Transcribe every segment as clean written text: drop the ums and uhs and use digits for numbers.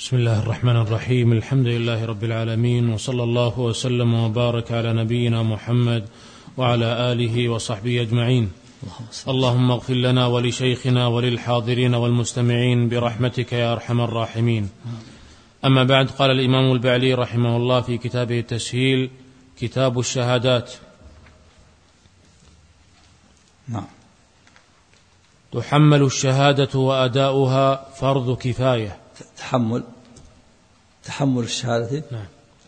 بسم الله الرحمن الرحيم. الحمد لله رب العالمين، وصلى الله وسلم وبارك على نبينا محمد وعلى آله وصحبه أجمعين. اللهم اغفر لنا ولشيخنا وللحاضرين والمستمعين برحمتك يا أرحم الراحمين. أما بعد، قال الإمام البعلي رحمه الله في كتابه التسهيل كتاب الشهادات: تحمل الشهادة وأداؤها فرض كفاية. تحمل الشهادة. نعم.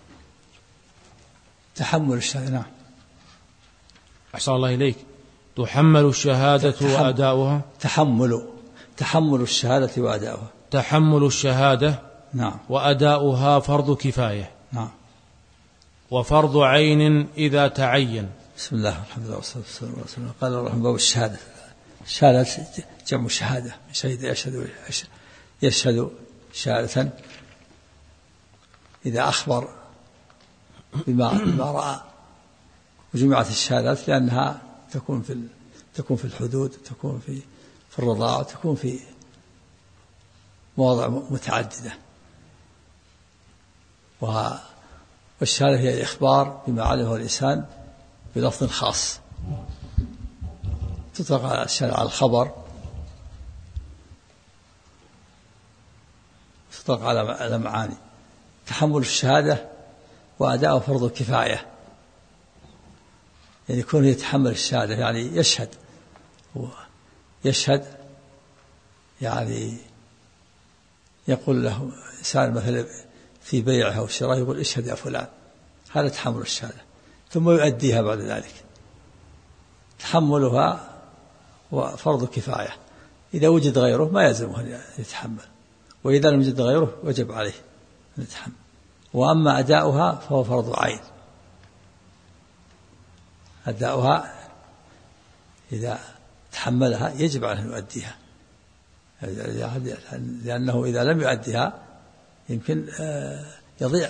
تحمل الشهادة. نعم. أحسن الله إليك. تحمل الشهادة وأداؤها. تحمل الشهادة وأداؤها. تحمل الشهادة. نعم. وأداؤها فرض كفاية. نعم. وفرض عين إذا تعين. بسم الله والحمد لله والصلاة والسلام على رسول الله. قال الرحمن باب الشهادة. الشهادة جمع شهادة، شهد يشهد شهادة إذا أخبر بما رأى. وجمعت الشهادات لأنها تكون في الحدود، تكون في الرضاعة، تكون في مواضع متعددة. والشهادة هي الإخبار بما علمه الإنسان بلفظ خاص. تطلق على الشهادة على الخبر، تطلق على معاني. تحمل الشهادة وأداء فرض كفاية، يعني يكون يتحمل الشهادة يعني يشهد يعني يقول له إنسان مثلا في بيعه أو شراء يقول اشهد يا فلان، هذا تحمل الشهادة، ثم يؤديها بعد ذلك. تحملها وفرض كفاية، إذا وجد غيره ما يلزمه أن يتحمل، وإذا لم يجد غيره وجب عليه أن يتحمل. وأما أداؤها فهو فرض عين. أداؤها إذا تحملها يجب عليه أن يؤديها، لأنه إذا لم يؤديها يمكن يضيع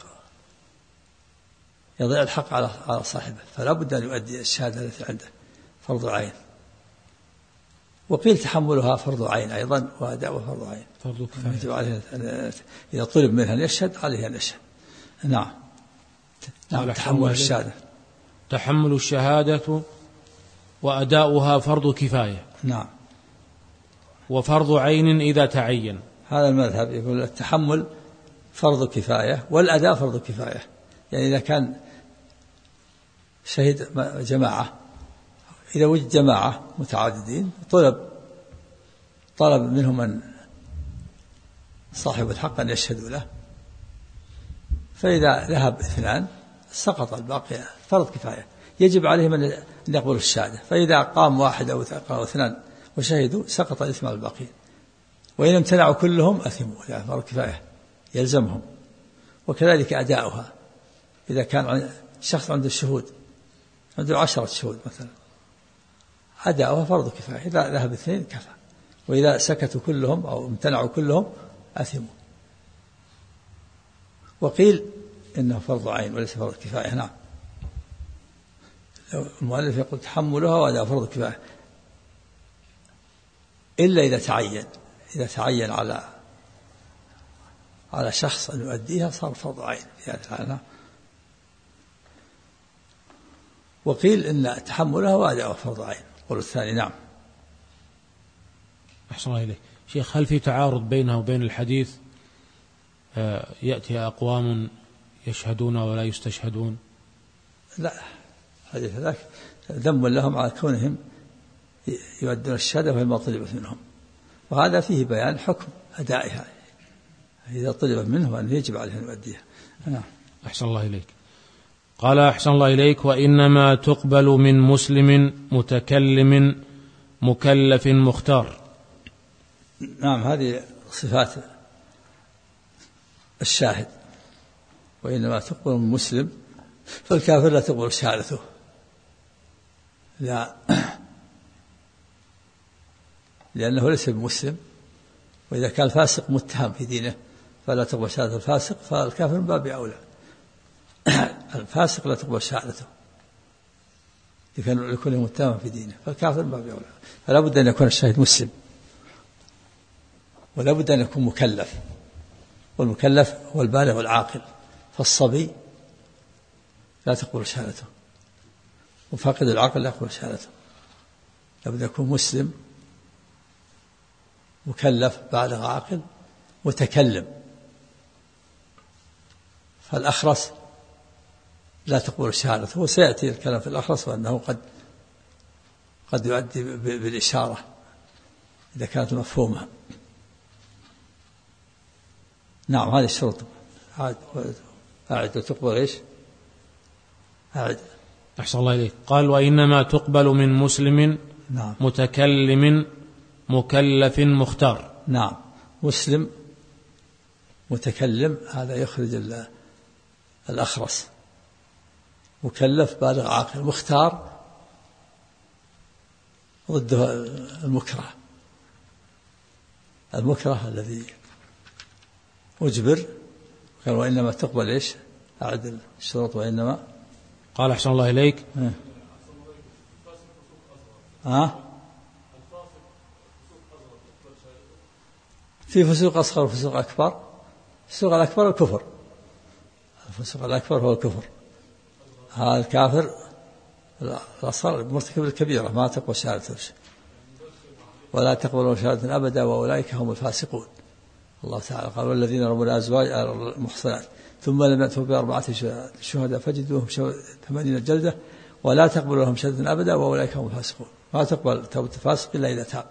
الحق على صاحبه، فلا بد أن يؤدي الشهادة التي عنده فرض عين. وقيل تحملها فرض عين أيضا، وأداؤها فرض عين. فرض كفاية. إذا طلب منها أن يشهد عليه أن يشهد. نعم. تحمل الشهادة. تحمل الشهادة وأداؤها فرض كفاية. نعم. وفرض عين إذا تعين. هذا المذهب يقول التحمل فرض كفاية والأداء فرض كفاية. يعني إذا كان شهد جماعة، إذا وجد جماعة متعددين طلب منهم أن صاحب الحق أن يشهدوا له، فإذا ذهب اثنان سقط الباقي، فرض كفاية، يجب عليهم أن يقبلوا الشهادة. فإذا قام واحد أو اثنان وشهدوا سقط الإثم على الباقين، وإن امتنعوا كلهم أثموا، يعني فرض كفاية يلزمهم. وكذلك أداؤها، إذا كان شخص عنده الشهود، عنده 10 شهود مثلا، أداؤها فرض كفاية، إذا ذهب اثنين كفى، وإذا سكتوا كلهم أو امتنعوا كلهم أثموا. وقيل إنه فرض عين وليس فرض كفاية. نعم. المؤلف يقول تحملها وأداء فرض كفاية، إلا إذا تعين على شخص أن يؤديها صار فرض عين في هذه الحالة. وقيل إن تحملها وأداء فرض عين، قول الثاني. نعم. أحسن الله إليك. شيخ، هل في تعارض بينها وبين الحديث يأتي أقوام يشهدون ولا يستشهدون؟ لا، حديث ذاك ذم لهم على كونهم يؤدون الشهادة وهي طلبت منهم، وهذا فيه بيان حكم أدائها، إذا طلب منه أن يجب عليه أن يؤديها. نعم. أحسن الله إليك. قال أحسن الله إليك: وإنما تقبل من مسلم متكلم مكلف مختار. نعم، هذه صفات الشاهد. وإنما تقبل من مسلم، فالكافر لا تقبل شهادته، لا، لأنه ليس بمسلم. وإذا كان الفاسق متهم في دينه فلا تقبل شهادة الفاسق، فالكافر من باب أولى. الفاسق لا تقبل شهادته لكونه متهم في دينه، فالكافر من باب أولى. فلا بد أن يكون الشاهد مسلم، ولا بد أن يكون مكلف. والمكلف هو البالغ والعاقل، فالصبي لا تقبل شهادته، وفاقد العقل لا يقبل شهادته، لابد يكون مسلم مكلف بالغ عاقل متكلم. فالأخرس لا تقبل شهادته، وسيأتي الكلام في الأخرس وأنه قد يؤدي بالإشارة إذا كانت مفهومة. نعم هذه الشروط. أعد وتقبل إيش؟ أعد. أحسن الله إليك. قال وإنما تقبل من مسلم نعم متكلم مكلف مختار. نعم مسلم متكلم هذا يخرج الأخرس، مكلف بالغ عاقل، مختار ضده المكره الذي أجبر. قال وإنما تقبل إيش؟ أعد الشروط. وإنما قال أحسن الله إليك في فسوق أصغر وفسوق أكبر. الفسوق الأكبر الكفر، الفسوق الأكبر هو الكفر. هذا الكافر الأصغر مرتكب الكبيرة ما تقبل شهادته ولا تقبل شهادة أبدا وأولئك هم الفاسقون. الله تعالى قال والذين يرمون الأزواج المحصنات ثم لم يأتوا بأربعة شهداء فجلدوهم 80 جلدة ولا تقبل لهم شهادة أبدا وأولئك هم الفاسقون. ما تقبل توبة الفاسق إلا إذا تاب.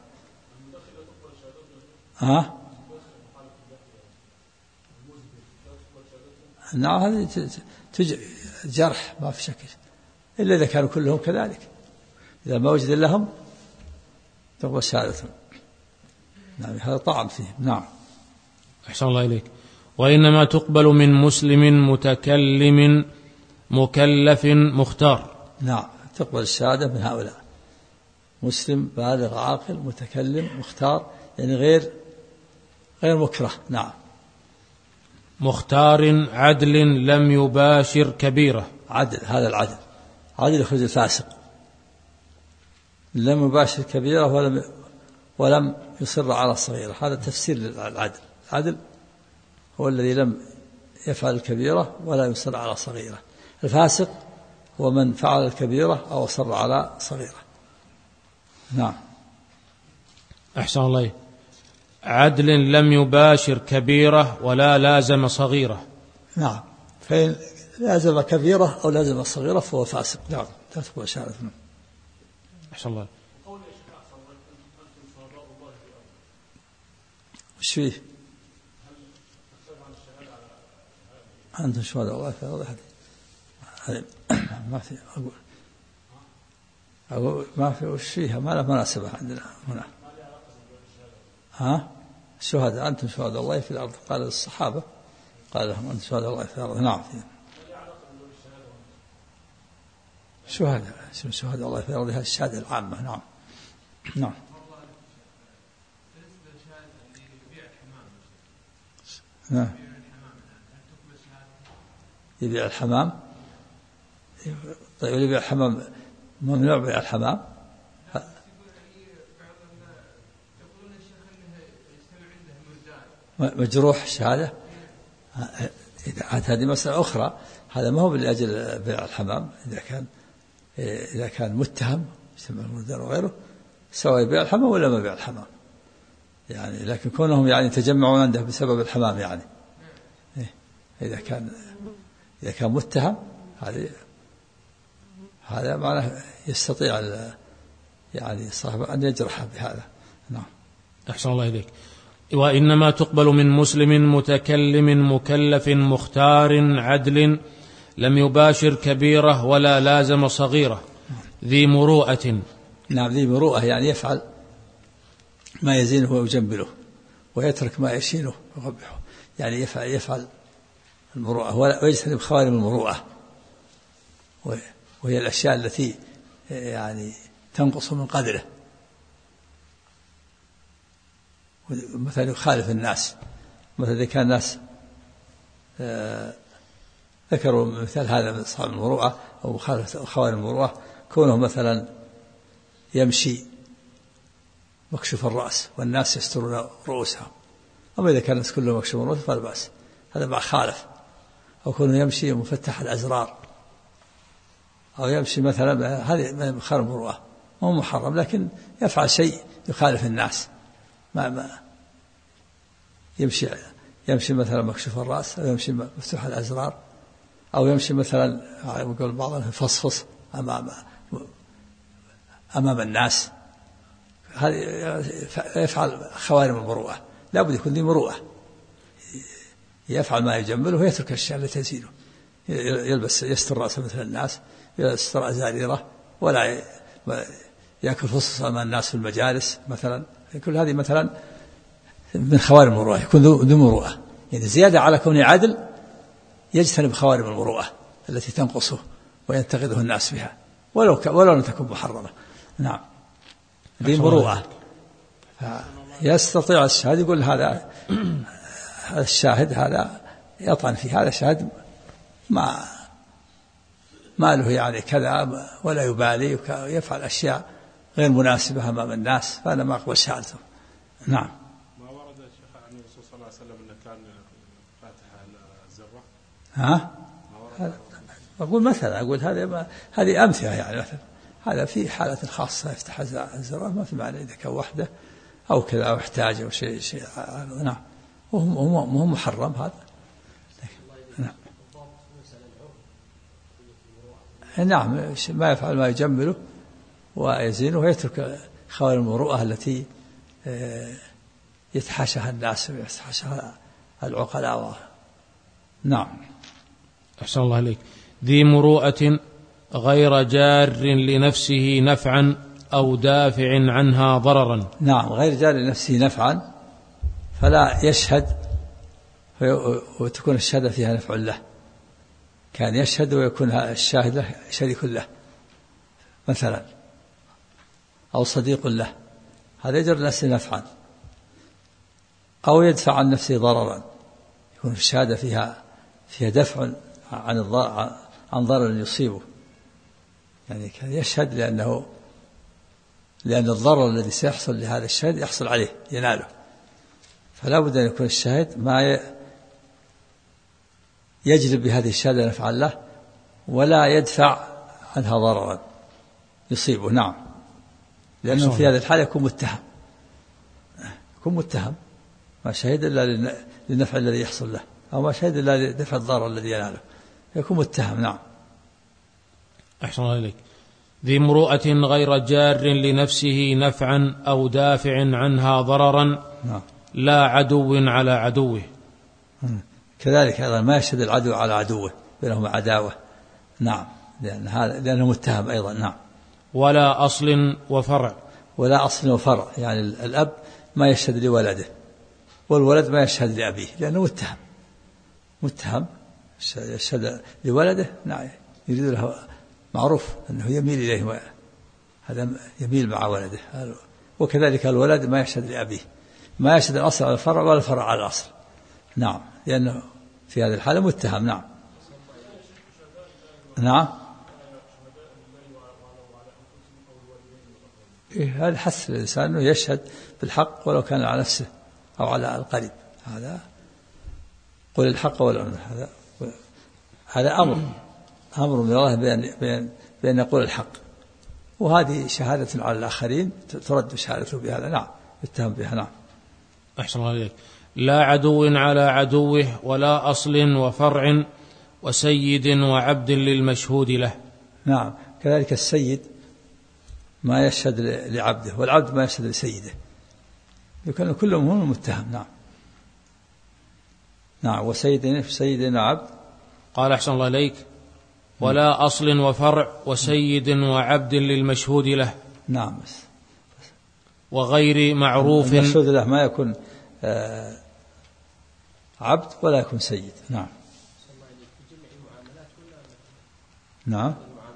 نعم هذه جرح ما في شك، إلا إذا كانوا كلهم كذلك، إذا ما وجد لهم تقبل شهادتهم. نعم هذا طعم فيه. نعم أحسن الله إليك. وإنما تقبل من مسلم متكلم مكلف مختار. نعم تقبل الشهادة من هؤلاء: مسلم بالغ عاقل متكلم مختار، يعني غير مكره. نعم مختار عدل لم يباشر كبيرة. عدل، هذا العدل عدل يخرج الفاسق. لم يباشر كبيرة ولم يصر على الصغيرة، هذا تفسير للعدل. العدل هو الذي لم يفعل الكبيرة ولا يصر على صغيرة. الفاسق هو من فعل الكبيرة أو صر على صغيرة. نعم أحسن الله. عدل لم يباشر كبيرة ولا لازم صغيرة. نعم فإن لازم كبيرة أو لازم صغيرة فهو فاسق. نعم تثبت شهادة. أحسن الله. وش فيه؟ أنتم شهداء الله في الأرض. ما في أقول ما في وش فيها، ما له مناسبة عندنا هنا. الشهداء أنتم شهداء الله في الأرض، قال للصحابة قال لهم أنتم شهداء الله في الأرض. نعم شهداء الله في الأرض هذه الشهادة العامة. نعم نعم. يبيع الحمام. طيب يبيع الحمام ممنوع بيع الحمام. مجروح الشهادة هذه مسألة أخرى. هذا ما هو لأجل بيع الحمام. إذا كان متهم يسمى المردان وغيره سواء يبيع الحمام ولا ما يبيع الحمام يعني، لكن كونهم يعني تجمعون عنده بسبب الحمام يعني إذا كان متهم هذا معناه يستطيع يعني صاحب أن يجرح بهذا. نعم أحسن الله إليك. وإنما تقبل من مسلم متكلم مكلف مختار عدل لم يباشر كبيرة ولا لازم صغيرة ذي مروءة. نعم ذي مروءة يعني يفعل ما يزينه ويجمله ويترك ما يشينه ويقبحه، يعني يفعل المروءة ويجتنب خوارم المروءة، وهي الأشياء التي يعني تنقص من قدره. مثلا يخالف الناس، مثلا إذا كان الناس ذكروا مثال هذا من أصحاب المروءة أو مخالفة خوارم المروءة، كونه مثلا يمشي مكشوف الرأس والناس يسترون رؤوسهم، أما إذا كان الناس كلهم مكشوف الرأس فلا بأس. هذا مع خالف، أو كونه يمشي مفتح الأزرار، أو يمشي مثلا، هذه خير المروءة، مو محرم، لكن يفعل شيء يخالف الناس، ما يمشي مثلا مكشوف الرأس، أو يمشي مفتوح الأزرار، أو يمشي مثلا يقول بعضهم فصفص أمام الناس، هذا يفعل خوارم المروءة. لا بد يكون ذي مروءة، يفعل ما يجمله ويترك الأشياء التي تزينه، يلبس يستر رأسه مثل الناس، يستر أزاريره، ولا يأكل فصص أمام الناس في المجالس مثلا. كل هذه مثلا من خوارم المروءة، يكون ذو مروءة، يعني زيادة على كونه عدل يجتنب خوارم المروءة التي تنقصه وينتقده الناس بها، ولو لم تكن محرمة. نعم، ذي مروءة. يستطيع الشاهد يقول هذا الشاهد هذا يطعن فيه، هذا شاهد ما له يعني كذا، ولا يبالي، يفعل أشياء غير مناسبة أمام الناس، فأنا ما أقبل شهادته. نعم. ما ورد الشيخ عن الرسول صلى الله عليه وسلم أنه كان فاتح الزرة؟ ها؟ أقول مثلا، أقول هذه أمثلة يعني، مثلا هذا في حالة خاصة يفتح الزرار، ما في معنى إذا كان وحده أو كذا أو احتاج أو شيء. نعم، وهم محرم هذا. نعم، ما يفعل ما يجمله ويزينه، ويترك خوارم المروءة التي يتحاشاها الناس ويتحاشاها العقلاء. نعم. أحسن الله عليك. ذي مروءة غير جار لنفسه نفعا أو دافع عنها ضررا. نعم، غير جار لنفسه نفعا، فلا يشهد وتكون الشهادة فيها نفع له، كان يشهد ويكون الشاهد له شريك له مثلا، أو صديق له، هذا يجر لنفسه نفعا، أو يدفع عن نفسه ضررا، يكون الشهادة فيها دفع عن ضرر يصيبه، يعني كان يشهد لأن الضرر الذي سيحصل لهذا الشاهد يحصل عليه يناله، فلا بد أن يكون الشاهد ما يجلب بهذه الشهادة نفعا له، ولا يدفع عنها ضررا يصيبه. نعم، لأنه في هذه الحالة يكون متهم، ما شهد إلا للنفع الذي يحصل له، أو ما شهد إلا لدفع الضرر الذي يناله، يكون متهم. نعم. أحسن الله إليك. ذي مروءة غير جار لنفسه نفعا أو دافع عنها ضررا. نعم. لا عدو على عدوه. كذلك أيضا ما يشهد العدو على عدوه، بينهما عداوة. نعم، لأنه متهم أيضا. نعم. ولا أصل وفرع. ولا أصل وفرع، يعني الأب ما يشهد لولده، والولد ما يشهد لأبيه، لأنه متهم يشهد لولده. نعم، يريد له معروف أنه يميل إليه، هذا يميل مع ولده، وكذلك الولد ما يشهد لأبيه، ما يشهد الأصل على الفرع ولا الفرع على الأصل. نعم، لأنه في هذه الحالة متهم. نعم. نعم. هذا حث الإنسان أنه يشهد بالحق ولو كان على نفسه أو على القريب، هذا قل الحق ولو هذا أمر من الله بأن يقول الحق، وهذه شهادة على الآخرين ترد شهادته بهذا. نعم، يتهم بها. نعم. أحسن الله عليك. لا عدو على عدوه، ولا أصل وفرع، وسيد وعبد للمشهود له. نعم، كذلك السيد ما يشهد لعبده، والعبد ما يشهد لسيده، يكون كلهم هم المتهم. نعم. نعم، وسيد وعبد. قال أحسن الله إليك. ولا أصل وفرع، وسيد وعبد للمشهود له. نعم. وغير معروف. المشهود له ما يكون عبد ولا يكون سيد. نعم. نعم.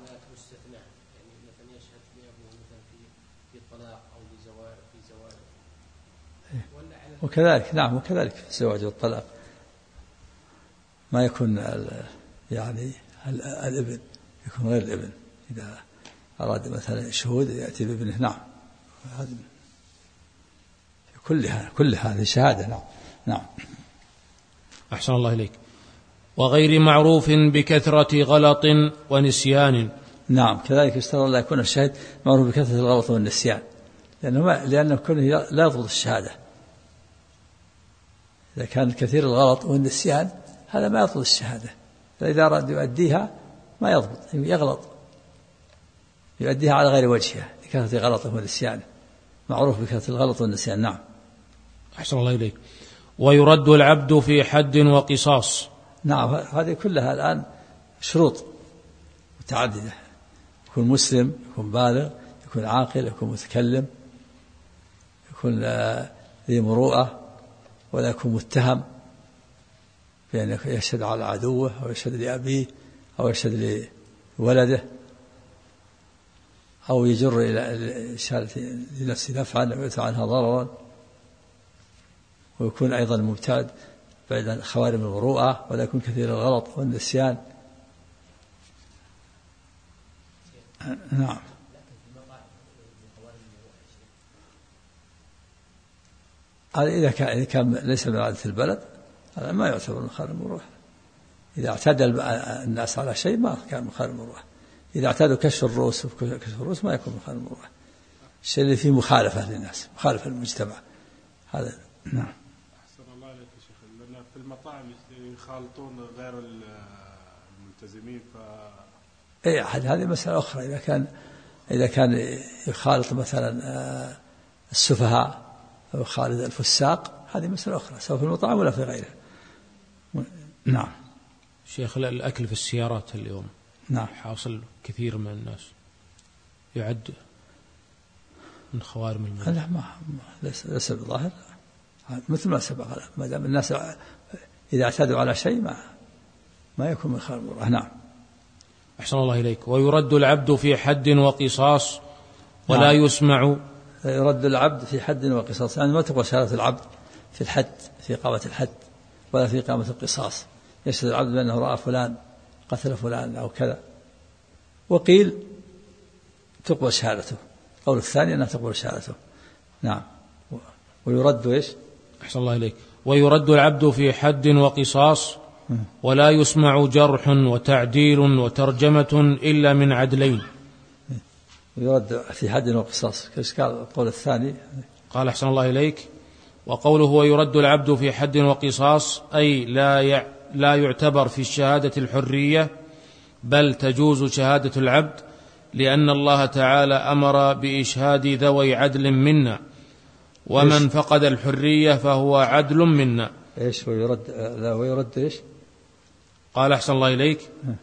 وكذلك. نعم، وكذلك في الزواج والطلاق ما يكون يعني الابن، يكون غير الابن، إذا أراد مثلا شهود يأتي بابنه. نعم، كل هذه شهادة. نعم. نعم. أحسن الله إليك. وغير معروف بكثرة غلط ونسيان. نعم كذلك يشترط لا يكون الشاهد معروف بكثرة الغلط والنسيان، لأنه كله لا يضبط الشهادة. إذا كان كثير الغلط والنسيان هذا ما يضبط الشهادة، فإذا أراد يؤديها ما يضبط، يغلط، يؤديها على غير وجهها لكثرة غلطه ونسيانه. معروف بكثرة الغلط والنسيان. نعم. أحسن الله إليك. ويرد العبد في حد وقصاص. نعم هذه كلها الآن شروط متعددة، يكون مسلم، يكون بالغ، يكون عاقل، يكون متكلم، يكون ذي مروءة، ولا يكون متهم بأن يشهد على عدوه أو يشهد لأبيه أو يشهد لولده أو يجر إلى إشارة لنفسه نفعا أو يدفع عنها ضررا، ويكون أيضا مبتعد بعد عن خوارم المروءة، ولا يكون كثير الغلط والنسيان. نعم. إذا كان ليس من عادة البلد هذا ما يعتبر من خوارم المروءة. إذا اعتاد الناس على شيء ما كان من خوارم المروءة. إذا اعتادوا كشف الرؤوس ما يكون من خوارم المروءة. الشيء اللي فيه مخالفة للناس، مخالفة للمجتمع هذا. نعم. أحسن الله عليك يا شيخ. لأن في المطاعم يخالطون غير الملتزمين هذه مسألة أخرى. إذا كان يخالط مثلا السفهاء أو يخالط الفساق هذه مسألة أخرى، سواء في المطاعم ولا في غيرها. نعم. شيخ الأكل في السيارات اليوم نعم حاصل كثير من الناس يعد من خوارم المروءة. لا ما ليس بظاهر، مثل ما سبق، ما دام الناس إذا اعتادوا على شيء ما يكون من خوارم المروءة. نعم. أحسن الله إليك. ويرد العبد في حد وقصاص ولا يسمع. يرد العبد في حد وقصاص، يعني ما تقوى شهادة العبد في الحد، في إقامة الحد، ولا في إقامة القصاص. يشهد العبد بأنه رأى فلان قتل فلان أو كذا، وقيل تقبل شهادته. قول الثاني أنها تقبل شهادته. نعم. ويرد إيش؟ أحسن الله إليك. ويرد العبد في حد وقصاص ولا يسمع جرح وتعديل وترجمة إلا من عدلين. يرد في حد وقصاص، كيف قال القول الثاني؟ قال أحسن الله إليك. وقوله ويرد العبد في حد وقصاص أي لا يعتبر في الشهادة الحرية، بل تجوز شهادة العبد، لأن الله تعالى أمر بإشهاد ذوي عدل منا، ومن فقد الحرية فهو عدل منا. إيش ويرد؟ لا ويرد إيش؟ قال أحسن الله إليك.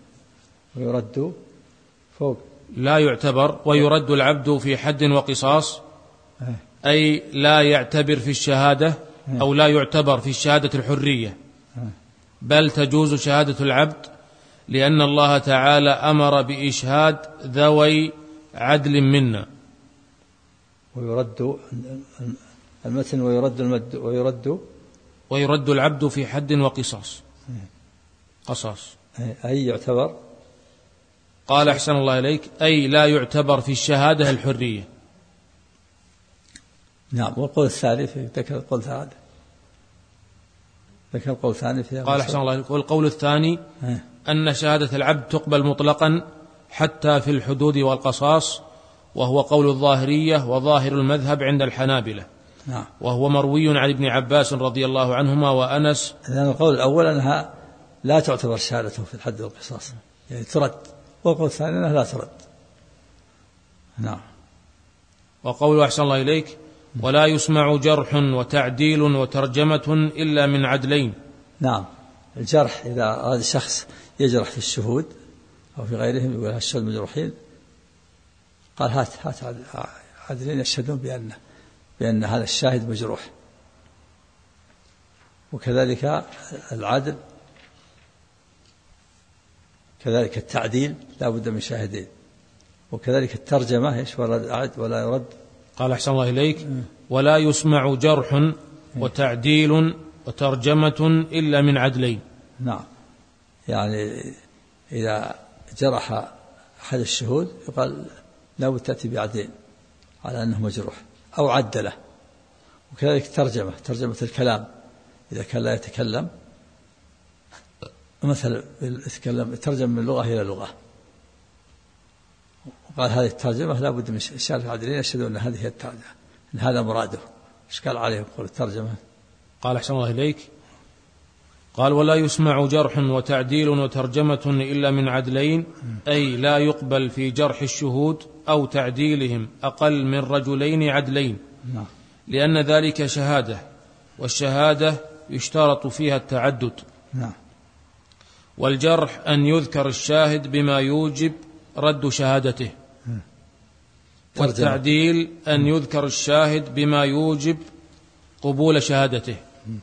ويرد فوق لا يعتبر. ويرد العبد في حد وقصاص أي لا يعتبر في الشهادة أو لا يعتبر في الشهادة الحرية، بل تجوز شهادة العبد، لأن الله تعالى أمر بإشهاد ذوي عدل منا. ويرد المتن ويرد العبد في حد وقصاص. قصاص أي يعتبر. قال أحسن الله إليك أي لا يعتبر في الشهادة الحرية. نعم. والقول الثالث ذكر القول الثاني في قال أحسن الله إليك. والقول الثاني أن شهادة العبد تقبل مطلقا حتى في الحدود والقصاص، وهو قول الظاهرية وظاهر المذهب عند الحنابلة. نعم. وهو مروي عن ابن عباس رضي الله عنهما وأنس. لأن القول الأول أنها لا تعتبر شهادته في الحد والقصاص، يعني ترد، والقول الثاني أنها لا ترد. نعم. وقول أحسن الله إليك ولا يسمع جرح وتعديل وترجمة إلا من عدلين. نعم. الجرح إذا هذا الشخص يجرح في الشهود أو في غيرهم، يقول هالشهود مجروحين، قال هات عدلين يشهدون بأن هذا الشاهد مجروح. وكذلك العدل، كذلك التعديل لا بد من شاهدين، وكذلك الترجمة إيش ولا يرد. قال أحسن الله إليك ولا يسمع جرح وتعديل وترجمة إلا من عدلين. نعم. يعني إذا جرح أحد الشهود يقال لا بد تأتي بعدلين على أنه مجروح أو عدله. وكذلك ترجمة الكلام، إذا كان لا يتكلم مثلا يترجم من لغة إلى لغة، وقال هذه الترجمة لا بد من الشارح العدلين يشهدون أن هذه هي الترجمة، أن هذا مراده. إيش قال عليه يقول الترجمة؟ قال أحسن الله إليك، قال ولا يسمع جرح وتعديل وترجمة إلا من عدلين، أي لا يقبل في جرح الشهود أو تعديلهم أقل من رجلين عدلين، لأن ذلك شهادة، والشهادة يشترط فيها التعدد. والجرح أن يذكر الشاهد بما يوجب رد شهادته، والتعديل أن يذكر الشاهد بما يوجب قبول شهادته.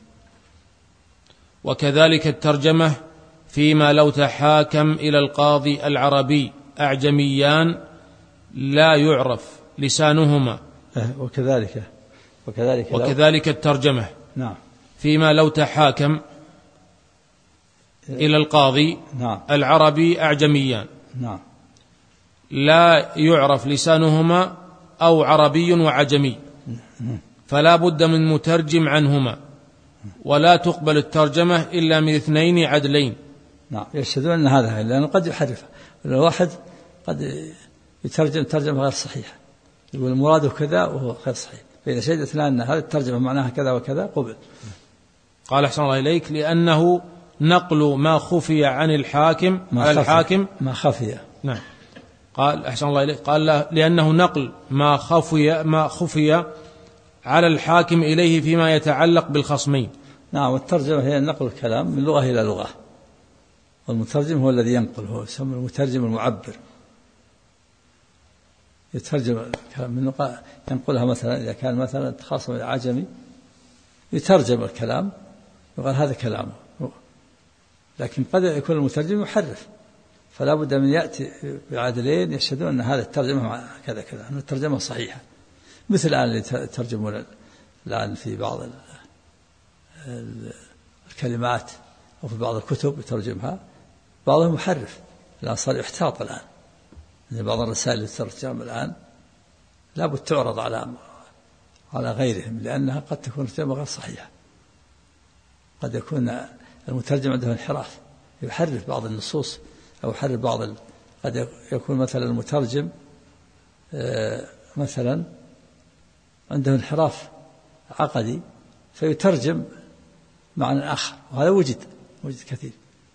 وكذلك الترجمة فيما لو تحاكم إلى القاضي العربي أعجميان لا يعرف لسانهما. وكذلك الترجمة فيما لو تحاكم إلى القاضي العربي أعجميان لا يعرف لسانهما أو عربي وعجمي، فلا بد من مترجم عنهما، ولا تقبل الترجمة إلا من اثنين عدلين. يشهدون أن هذا، لأنه قد يحرفها، الواحد قد يترجم ترجمة غير صحيحة، يقول المراد كذا وهو غير صحيح، فإذا شهد اثنان أن هذه الترجمة معناها كذا وكذا قبل. قال أحسن الله إليك، لأنه نقل ما خفي عن الحاكم ما خفي. نعم. قال أحسن الله إليك، قال لأنه نقل ما خفي على الحاكم إليه فيما يتعلق بالخصمين. نعم. والترجمة هي نقل الكلام من لغة إلى لغة، والمترجم هو الذي ينقل، هو يسمى المترجم المعبر، يترجم الكلام من لغة ينقلها. مثلا إذا كان مثلا تخاصم العجمي يترجم الكلام يقال هذا كلامه، لكن قد يكون المترجم يحرف، فلا بد من يأتي بعدلين يشهدون أن هذا الترجمة كذا كذا، أن الترجمة صحيحة. مثل الآن اللي ترجمون الآن في بعض الكلمات أو في بعض الكتب يترجمها بعضهم محرف، الآن صار يحتاط الآن، بعض الرسائل اللي تترجم الآن لا بد تعرض على غيرهم، لأنها قد تكون ترجمة غير صحيحة، قد يكون المترجم عنده انحراف يحرف بعض النصوص أو يحرف قد يكون مثلا المترجم مثلا عنده انحراف عقدي فيترجم معنى آخر، وهذا وجد كثير.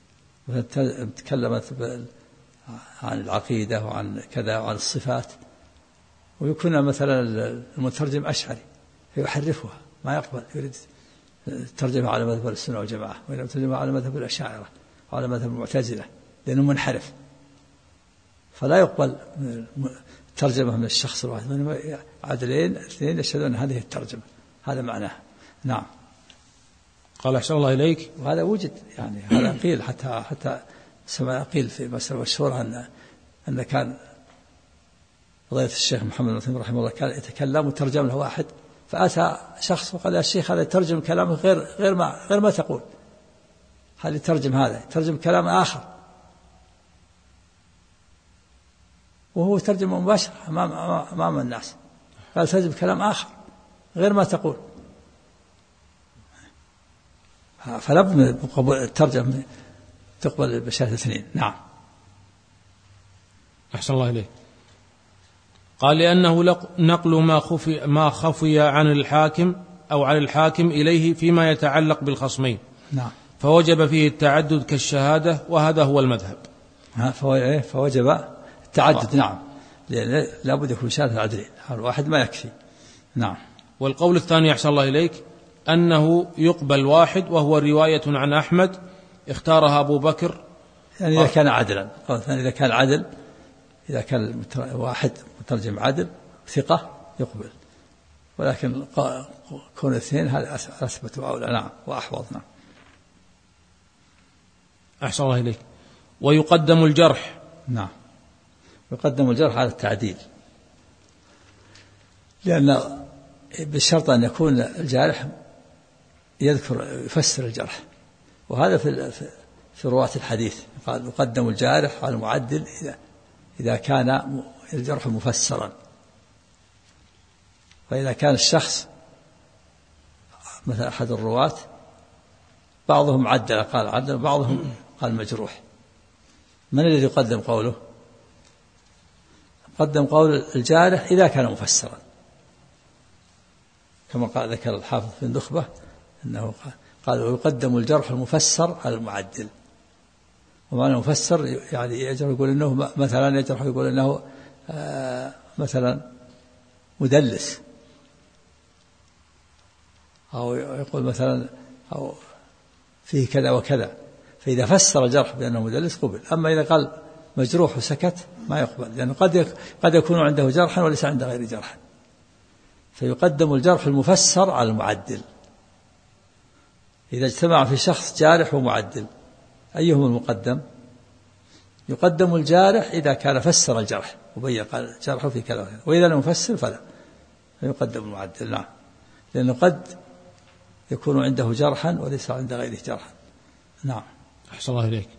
تكلمت عن العقيدة وعن كذا وعن الصفات، ويكون مثلا المترجم أشعري فيحرفها، ما يقبل، يريد ترجمة على مذهب السنة والجماعة، وإنما ترجمة على مذهب الأشاعرة وعلى مذهب المعتزلة، لأنه منحرف، فلا يقبل ترجمة من الشخص الواحد، وإنما عدلين اثنين يشهدون أن هذه الترجمة، هذا معناها. نعم. قال أحسن الله إليك، وهذا وجد، يعني هذا قيل حتى سمع قيل في مسألة مشهورة أن كان قضية الشيخ محمد بن تيمية رحمه الله كان يتكلم وترجم له واحد، فأتى شخص وقال يا شيخ هذا يترجم كلامه غير ما تقول، هذا يترجم كلام آخر، وهو ترجم مباشرة أمام الناس، قال ترجم كلام آخر غير ما تقول، فلا بد من قبول الترجمة تقبل بشهادة اثنين. نعم. أحسن الله إليه. قال لأنه نقل ما خفي عن الحاكم أو عن الحاكم إليه فيما يتعلق بالخصمين. نعم. فوجب فيه التعدد كالشهادة، وهذا هو المذهب. فوجب التعدد. نعم، لأن لا بد يكون شهادة عدلين، الواحد ما يكفي. نعم. والقول الثاني أحسن الله إليك أنه يقبل واحد، وهو رواية عن أحمد اختارها أبو بكر، يعني إذا كان عدلا. إذا كان عدل، إذا كان واحد مترجم عدل ثقة يقبل، ولكن كون اثنين هذا أثبت وأولى. نعم، وأحوط. نعم. أحسن الله إليك. ويقدم الجرح. نعم، يقدم الجرح على التعديل، لأن بالشرط أن يكون الجارح يفسر الجرح، وهذا في رواة الحديث قال يقدم الجارح على المعدل إذا كان الجرح مفسرا. فإذا كان الشخص مثل أحد الرواة بعضهم عدل قال عدل، بعضهم قال مجروح. من الذي يقدم قوله؟ قدم قول الجارح إذا كان مفسرا، كما قال ذكر الحافظ في النخبة أنه قال ويقدم الجرح المفسر على المعدل. ومعنى المفسر يعني يجرح يقول إنه مثلا، يجرح يقول إنه مثلا مدلس، أو يقول مثلا أو فيه كذا وكذا، فإذا فسر الجرح بأنه مدلس قبل. أما إذا قال مجروح وسكت ما يقبل، لأنه قد يكون عنده جرحا وليس عنده غير جرح، فيقدم الجرح المفسر على المعدل. إذا اجتمع في شخص جارح ومعدل أيهما المقدم؟ يقدم الجارح إذا كان فسر الجرح وبين قال جرحه في كذا وكذا، وإذا لم يفسر فلا، فيقدم المعدل. نعم، لأنه قد يكون عنده جرحا وليس عند غيره جرحا. نعم. أحسن الله إليك.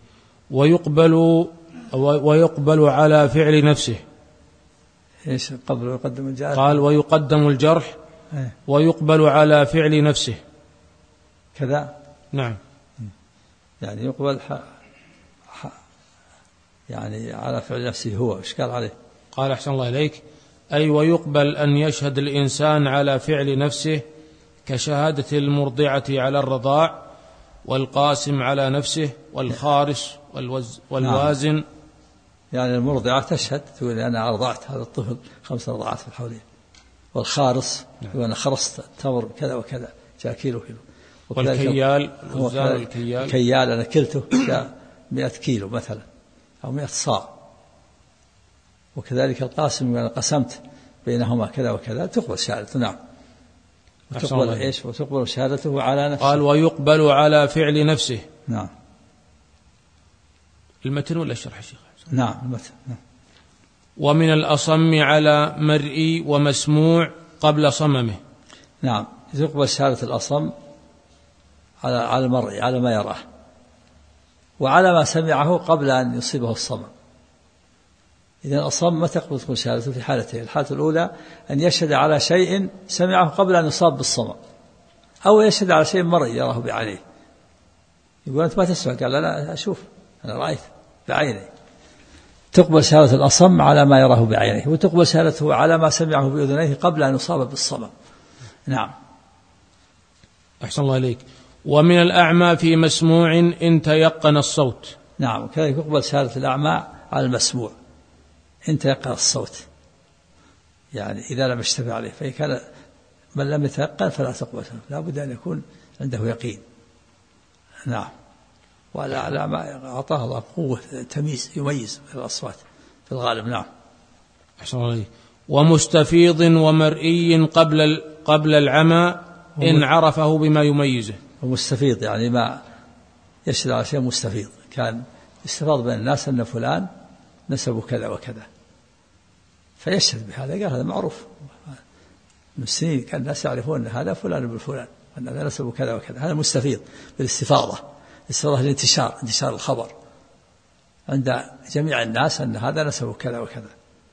ويقبل على فعل نفسه. إيش قبل ويقدم الجرح؟ قال ويقدم الجرح ويقبل على فعل نفسه كذا. نعم، يعني يقبل يعني على فعل نفسه هو. إيش قال عليه؟ قال أحسن الله إليك أي ويقبل أن يشهد الإنسان على فعل نفسه كشهادة المرضعة على الرضاع، والقاسم على نفسه، والخارس والوازن. نعم. يعني المرضعة تشهد تقول أنا أرضعت هذا الطفل 5 رضعات في الحولين. والخارس يقول أنا خرست التمر كذا وكذا جاء كيلو. والكيال الكيال أنا كلته جاء 100 كيلو مثلا أو 100 صاع. وكذلك القاسم أنا قسمت بينهما كذا وكذا، تقبل شهادته. نعم. وتقبل إيش؟ وتقبل شهادته على نفسه. قال ويقبل على فعل نفسه. نعم. المتن ولا الشرح يا شيخ؟ نعم المتن. نعم. ومن الأصم على مرئي ومسموع قبل صممه. نعم، يقبل شهادة الأصم على المرئي على ما يراه، وعلى ما سمعه قبل أن يصيبه الصمم. إذا الأصم ما تقبل شهادته في حالتين: الحالة الأولى أن يشهد على شيء سمعه قبل أن يصاب بالصمم، أو يشهد على شيء مرئي يراه بعينيه. يقول أنت ما تسمع، قال لا أشوف أنا رأيت بعيني. تقبل شهادة الأصم على ما يراه بعينيه، وتقبل شهادته على ما سمعه بأذنيه قبل أن يصاب بالصمم. نعم. أحسن الله إليك. ومن الأعمى في مسموع إن تيقن الصوت. نعم، كذلك يقبل شهادة الأعمى على المسموع إن تيقن الصوت، يعني إذا لم يشتبه عليه. فإن كان من لم يتيقن فلا تقبل، لا بد أن يكون عنده يقين. نعم. والأعلى أعطاه الله قوة تمييز، يميز الأصوات في الغالب. نعم. أحسن الله إليك. ومستفيض ومرئي قبل العمى إن عرفه بما يميزه. ومستفيض يعني ما يشهد على شيء مستفيض، كان استفاض بين الناس أن فلان نسبه كذا وكذا، فيشهد بهذا. قال هذا معروف من سنين، كان الناس يعرفون أن هذا فلان ابن فلان، أن هذا نسبه كذا وكذا. هذا مستفيض بالاستفاضة، استفاضة الانتشار، انتشار الخبر عند جميع الناس أن هذا نسبه كذا وكذا.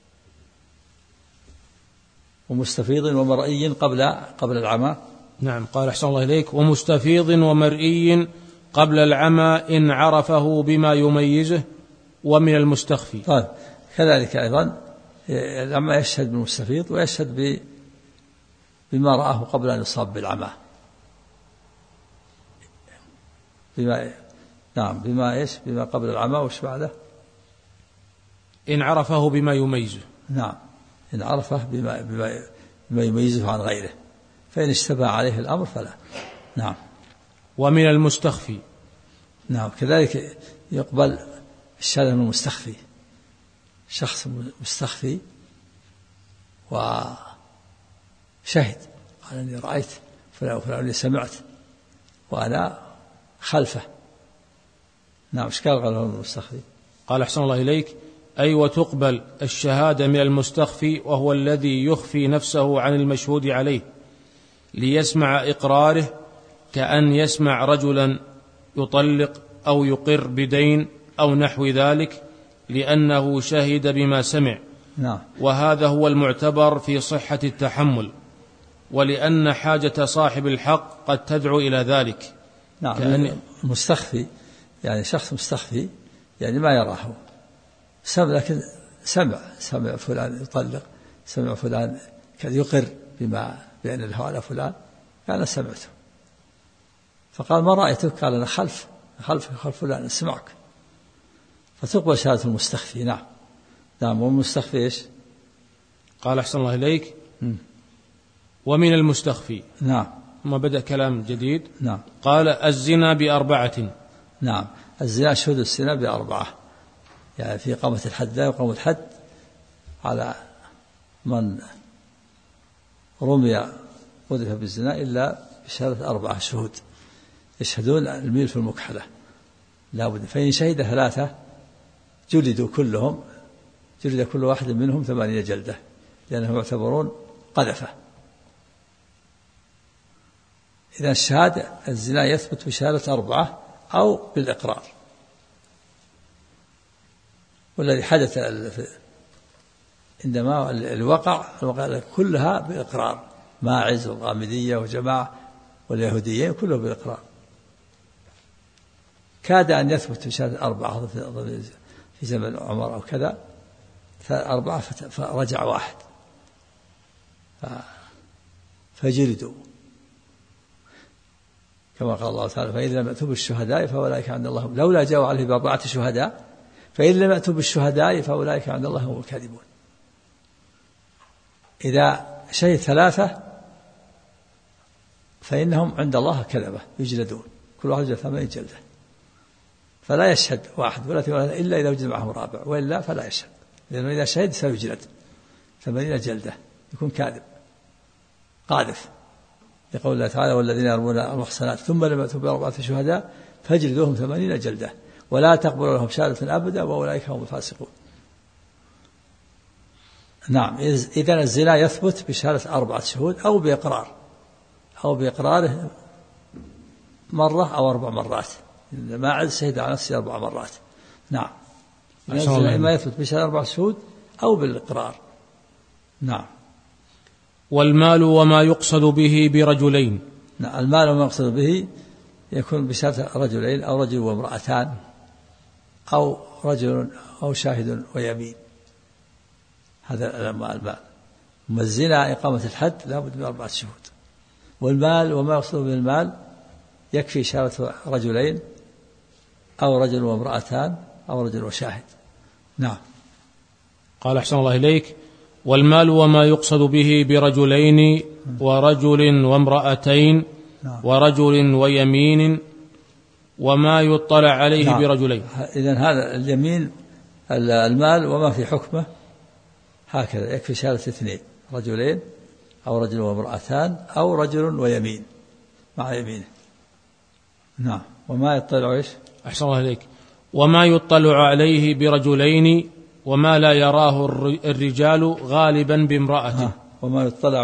ومستفيض ومرئي قبل العمى. نعم. قال أحسن الله إليك ومستفيض ومرئي قبل العمى إن عرفه بما يميزه، ومن المستخفي. طيب، كذلك أيضا العمى يشهد بالمستفيض ويشهد بما رآه قبل أن يصاب بالعمى. بما قبل العمى. وش بعده؟ إن عرفه بما يميزه. نعم، إن عرفه بما يميزه عن غيره، فإن اشتبه عليه الأمر فلا. نعم. ومن المستخفي. نعم، كذلك يقبل الشهادة من المستخفي. شخص مستخفي وشهد قال أني رأيت فلان وفلان، أني سمعت وأنا خلفه. نعم. ايش قال من المستخفي؟ قال أحسن الله إليك أي وتقبل الشهادة من المستخفي، وهو الذي يخفي نفسه عن المشهود عليه ليسمع إقراره، كأن يسمع رجلا يطلق أو يقر بدين أو نحو ذلك، لأنه شهد بما سمع. نعم. وهذا هو المعتبر في صحة التحمل، ولأن حاجة صاحب الحق قد تدعو إلى ذلك. نعم. المستخفي يعني شخص مستخفي يعني ما يراه لكن سمع فلان يطلق، سمع فلان كان يقر بأن له على فلان، قال سمعته، فقال ما رأيتك؟ قال أنا خلف فلان أسمعك، فتقبل شهادة المستخفي. نعم. والمستخفي إيش؟ قال أحسن الله إليك ومن المستخفي. نعم. ما بدأ كلام جديد. نعم. قال الزنا ب4. نعم. الزنا شهود الزنا ب4، يعني في إقامة الحد لا يقام الحد على من رمي قذف بالزنا إلا بشهادة 4 شهود يشهدون الميل في المكحلة لا بد. فإن شهد 3 جلد كل واحد منهم 8 جلدة، لأنهم يعتبرون قذفة. إذا الشهادة الزنا يثبت بشهادة 4 أو بالإقرار. والذي حدث عندما الوقع كلها بالإقرار، ماعز والغامدية وجماعة واليهوديين كله بالإقرار. كاد أن يثبت بشهادة 4 في زمن عمر أو كذا 4 فرجع 1 فجلدوا، كما قال الله تعالى فإن لم يأتوا بالشهداء فأولئك عند الله، لولا جاءوا عليه ب4 شهداء فإن لم يأتوا بالشهداء فأولئك عند الله هم الكاذبون. إذا شهد 3 فإنهم عند الله كذبة يجلدون، كل واحد 8 جلدة، فلا يشهد 1 ولا 2 إلا إذا وجد معه رابع، وإلا فلا يشهد، لأنه إذا شهد سيجلد 80 جلدة، يكون كاذب قاذف، لقول الله تعالى والذين يرمون المحصنات ثم لم يأتوا ب4 شهداء فاجلدوهم 80 جلدة ولا تقبلوا لهم شهادة أبدا وأولئك هم الفاسقون. نعم. إذن الزنا يثبت بشهادة 4 شهود أو بإقراره مرة أو 4 مرات، ما عاد شهد على نفسه 4 مرات. نعم. ما يثبت بشهادة 4 شهود أو بالإقرار. نعم. والمال وما يقصد به برجلين. نعم. المال وما يقصد به يكون بشهادة رجلين أو رجل وامرأتان أو رجل أو شاهد ويمين، هذا المال. أما الزنا إقامة الحد لا بد من 4 شهود. والمال وما يقصد به المال يكفي شهادة رجلين أو رجل وامرأتان أو رجل وشاهد. نعم. قال أحسن الله إليك والمال وما يقصد به برجلين ورجل وامرأتين ورجل ويمين وما يطلع عليه. نعم. برجلين. إذن هذا اليمين المال وما في حكمه هكذا يكفي شهادة 2 رجلين أو رجل وامرأتان أو رجل ويمين مع يمينه. نعم. وما يطلع إيش؟ أحسن الله إليك وما يطلع عليه برجلين وما لا يراه الرجال غالبا بامرأته. وما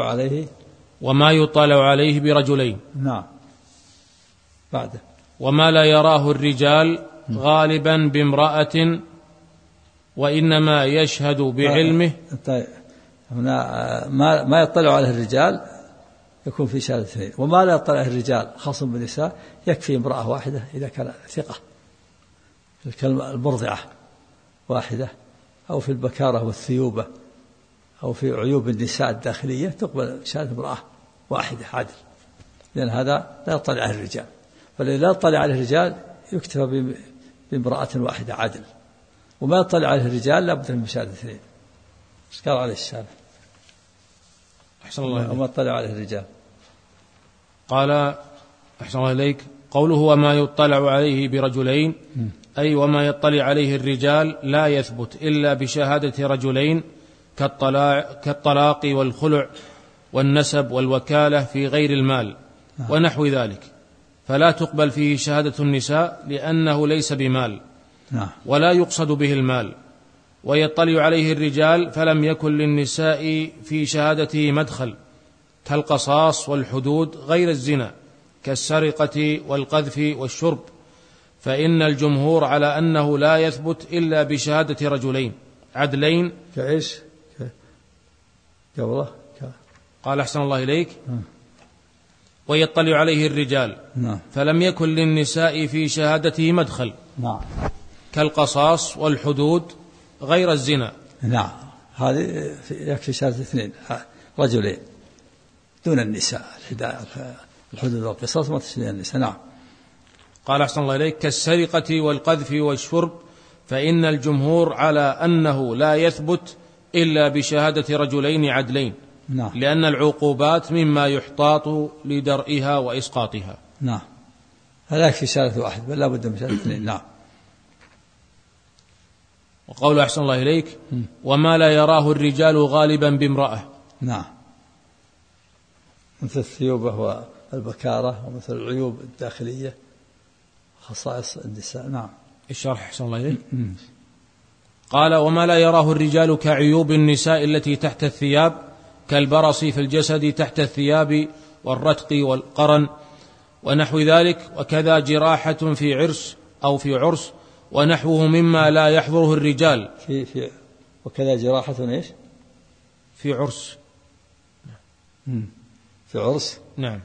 يطلع عليه برجلين. نعم. بعده وما لا يراه الرجال غالبا بامرأة وإنما يشهد بعلمه. طيب. هنا ما يطلع عليه الرجال يكون في شهادة 2، وما لا يطلع عليه الرجال خاص بالنساء يكفي امرأة واحدة إذا كان ثقة، المرضعة واحدة أو في البكارة والثيوبة أو في عيوب النساء الداخلية تقبل شهادة امرأة واحدة عدل، لأن هذا لا يطلع عليه الرجال، فالذي لا يطلع عليه الرجال يكتفى بامرأة واحدة عدل، وما يطلع عليه الرجال لا بد من شهادة 2. ايش قال عليه الشارع؟ أحسن الله إليك. وما يطلع عليه الرجال قال أحسن الله إليك قوله وما يطلع عليه برجلين أي وما يطلع عليه الرجال لا يثبت إلا بشهادة رجلين كالطلاق والخلع والنسب والوكالة في غير المال ونحو ذلك، فلا تقبل فيه شهادة النساء لأنه ليس بمال ولا يقصد به المال. ويطلع عليه الرجال فلم يكن للنساء في شهادته مدخل كالقصاص والحدود غير الزنا كالسرقة والقذف والشرب، فإن الجمهور على أنه لا يثبت إلا بشهادة رجلين عدلين. كإيش؟ قال أحسن الله إليك ويطلع عليه الرجال فلم يكن للنساء في شهادته مدخل نعم. كالقصاص والحدود غير الزنا. نعم، هذه يكفي شهادة 2 رجلين دون النساء، الحدود والقصاص ما تشمل النساء. نعم. قال أحسن الله إليك: كالسرقة والقذف والشرب، فإن الجمهور على أنه لا يثبت إلا بشهادة رجلين عدلين. نعم. لأن العقوبات مما يحتاط لدرئها وإسقاطها. نعم، فلا يكفي شهادة 1 بل لا بد من شهادة 2. نعم. وقول أحسن الله إليك: وما لا يراه الرجال غالبا بامرأة. نعم، مثل الثيوبة والبكارة، ومثل العيوب الداخلية، خصائص النساء. نعم. الشرح أحسن الله إليك. قال: وما لا يراه الرجال كعيوب النساء التي تحت الثياب، كالبرص في الجسد تحت الثياب والرتق والقرن ونحو ذلك، وكذا جراحة في عرس أو في عرس ونحوه مما لا يحضره الرجال. وكذا جراحة إيش؟ في عرس. في عرس. نعم.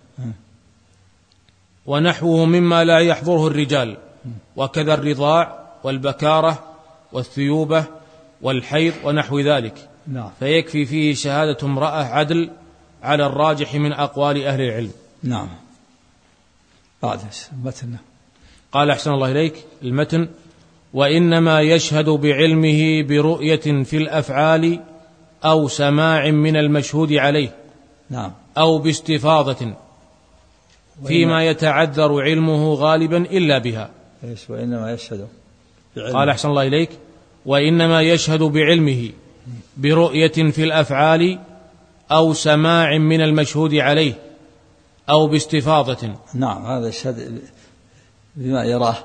ونحوه مما لا يحضره الرجال، وكذا الرضاع والبكارة والثيوبة والحيض ونحو ذلك. نعم. فيكفي فيه شهادة امرأة عدل على الراجح من أقوال أهل العلم. نعم. بعد المتن. قال أحسن الله إليك المتن: وإنما يشهد بعلمه برؤية في الأفعال أو سماع من المشهود عليه. نعم. أو باستفاضة فيما يتعذر علمه غالبا إلا بها. إيش وإنما يشهد بعلمه؟ قال أحسن الله إليك: وإنما يشهد بعلمه برؤية في الأفعال أو سماع من المشهود عليه أو باستفاضة. نعم، هذا يشهد بما يراه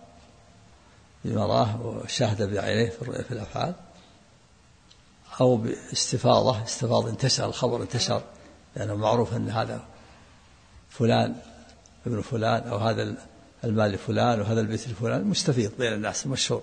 وشاهد بعينيه في الرؤية في الأفعال، أو باستفاضة انتشر الخبر، انتشر لأنه معروف أن هذا فلان ابن فلان، أو هذا المال لفلان، وهذا البيت لفلان، مستفيض بين الناس مشهور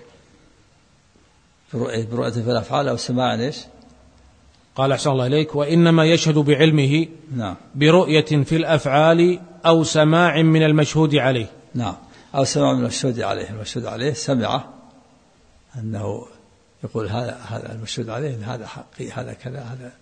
برؤية في الأفعال أو سماع إيش؟ قال أحسن الله إليك: وإنما يشهد بعلمه. نعم. برؤية في الأفعال أو سماع من المشهود عليه. نعم، أو سماع من المشهود عليه. المشهود عليه سمعه أنه يقول هذا المشهود عليه، هذا حقي، هذا كذا،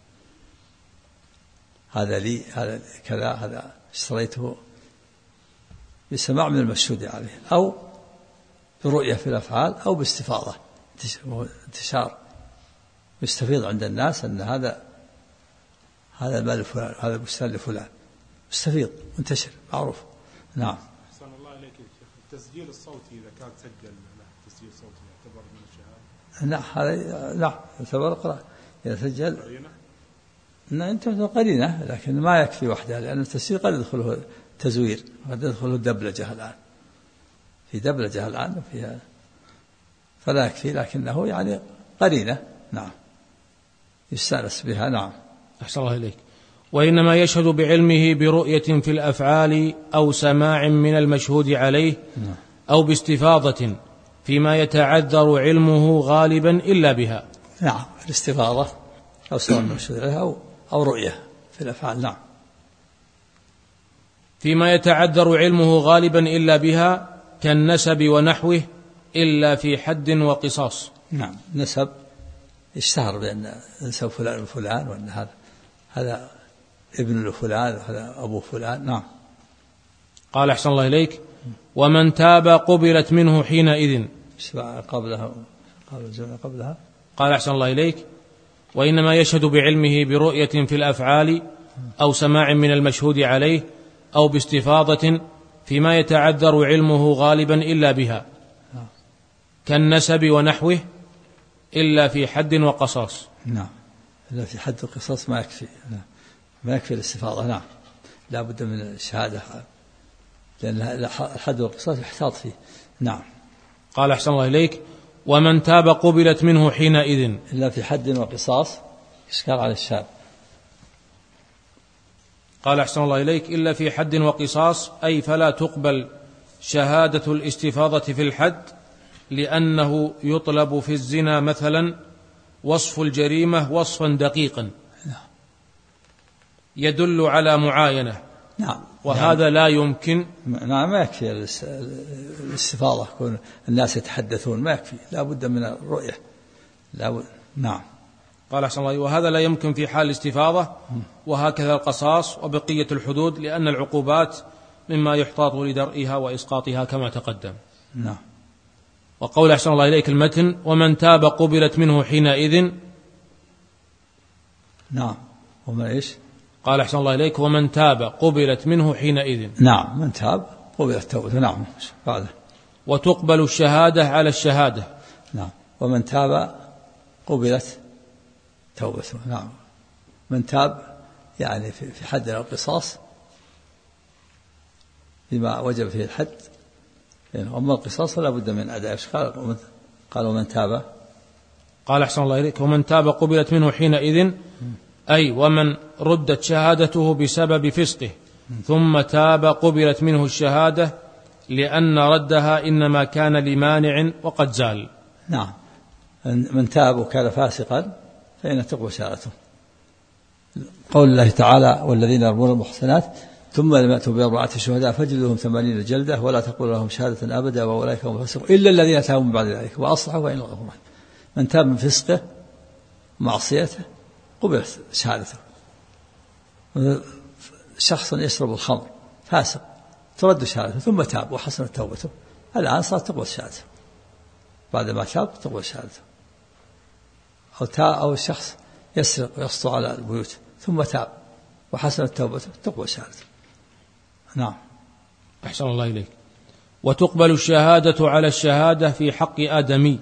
هذا لي، هذا كذا، هذا اشتريته، بسماع من المشهود عليه، أو برؤية في الأفعال، أو باستفاضة انتشار، يستفيض عند الناس أن هذا المال لفلان، هذا البستان لفلان، مستفيض منتشر معروف. نعم. أحسن الله إليك يا شيخ، التسجيل الصوتي إذا كان سجل تسجيل صوتي يعتبر من الشهادة؟ نعم، هذا نعم يعتبر قراءة إذا سجل. نعم، أنت قرينة، لكن ما يكفي وحدها، لأن التسجيل قد يدخله تزوير، قد يدخله دبلجة الآن، في دبلجة الآن وفيها، فلا يكفي، لكنه يعني قرينة. نعم، يستأنس بها. نعم. أحسن الله إليك. وإنما يشهد بعلمه برؤية في الأفعال أو سماع من المشهود عليه أو باستفاضة فيما يتعذر علمه غالبا إلا بها. نعم، الاستفاضة أو سماع من المشهود عليه أو رؤية في الأفعال. نعم. فيما يتعذر علمه غالبا إلا بها، كالنسب ونحوه إلا في حد وقصاص. نعم، نسب اشتهر بأن نسب فلان وفلان، وأن هذا ابن لفلان وهذا أبو فلان. نعم. قال أحسن الله إليك: ومن تاب قبلت منه حينئذ. قبلها قال أحسن الله إليك: وإنما يشهد بعلمه برؤية في الأفعال أو سماع من المشهود عليه أو باستفاضة فيما يتعذر علمه غالبا إلا بها، كالنسب ونحوه إلا في حد وقصاص. نعم، إلا في حد وقصاص ما يكفي. نعم، ما يكفي الاستفاضة. نعم، لا بد من الشهادة، لأن الحد والقصاص يحتاط فيه. نعم. قال أحسن الله إليك: ومن تاب قبلت منه حينئذ. إلا في حد وقصاص، إشكال على الشاب. قال أحسن الله إليك: إلا في حد وقصاص، أي فلا تقبل شهادة الاستفاضة في الحد، لأنه يطلب في الزنا مثلا وصف الجريمة وصفا دقيقا يدل على معاينة، نعم. وهذا لا يمكن. نعم ما يكفي الاستفاضة، يكون الناس يتحدثون ما يكفي، لا بد من الرؤية. نعم. قال أحسن الله، وهذا لا يمكن في حال الاستفاضة، وهكذا القصاص وبقية الحدود، لأن العقوبات مما يحتاط لدرئها وإسقاطها كما تقدم. نعم. وقول أحسن الله إليك المتن: ومن تاب قبلت منه حينئذ. نعم. ومن إيش؟ قال أحسن الله إليك: ومن تاب قبلت منه حينئذ. نعم، من تاب قبلت توبته. نعم. بعده: وتقبل الشهادة على الشهادة. نعم. ومن تاب قبلت توبته. نعم. من تاب يعني في حد القصاص بما وجب فيه الحد، أما القصاص فلا بد من أداء. قال ومن تاب. قال أحسن الله إليك: ومن تاب قبلت منه حينئذ، أي ومن ردت شهادته بسبب فسقه ثم تاب قبلت منه الشهادة، لأن ردها إنما كان لمانع وقد زال. نعم. من تاب وكان فاسقا فإن تقبل شهادته. قول الله تعالى: والذين يرمون المحصنات ثم لم يأتوا بأربعة شهداء فاجلدوهم 80 جلدة ولا تقبلوا لهم شهادة أبدا وأولئك هم الفاسقون إلا الذين تابوا من بعد ذلك وأصلحوا فإن الله غفور رحيم. من تاب من فسقه معصيته قبلت شهادته. شخص يشرب الخمر فاسق ترد شهادته ثم تاب وحسنت توبته، الآن صارت تقبل شهادته. بعد ما تاب تقبل شهادته. أو شخص يسرق ويسطو على البيوت ثم تاب وحسنت توبته تقبل شهادته. نعم. أحسن الله إليك. وتقبل الشهادة على الشهادة في حق آدمي.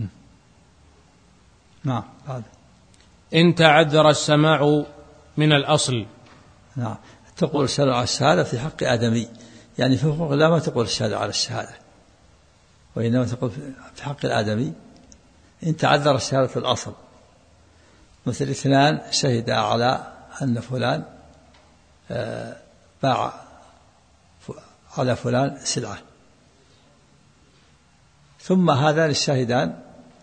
نعم. هذا إن تعذر السماع من الأصل. نعم. تقبل الشهادة على الشهادة في حق آدمي، يعني في حقوق الله ما تقبل الشهادة على الشهادة، وإنما تقول في حق الآدمي. إن تعذر الشهادة في الأصل، مثل 2 شهدا على أن فلان باع على فلان سلعة، ثم هذان الشاهدان